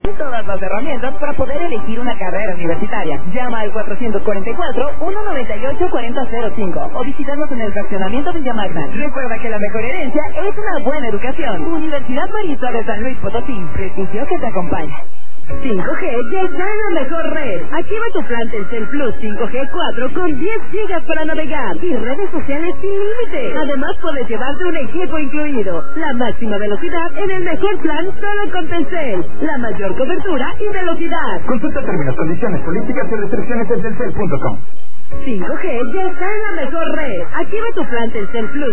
Todas las herramientas para poder elegir una carrera universitaria. Llama al 444-198-4005 o visítanos en el fraccionamiento Villamagna. Recuerda que la mejor herencia es una buena educación. Universidad Marista de San Luis Potosí, prestigio que te acompaña. 5G ya está en la mejor red. Activa tu plan Telcel Plus 5G 4 con 10 gigas para navegar y redes sociales sin límite. Además puedes llevarte un equipo incluido. La máxima velocidad en el mejor plan solo con Telcel. La mayor cobertura y velocidad. Consulta términos, condiciones, políticas y restricciones en telcel.com. 5G ya está en la mejor red. Activa tu plan Telcel Plus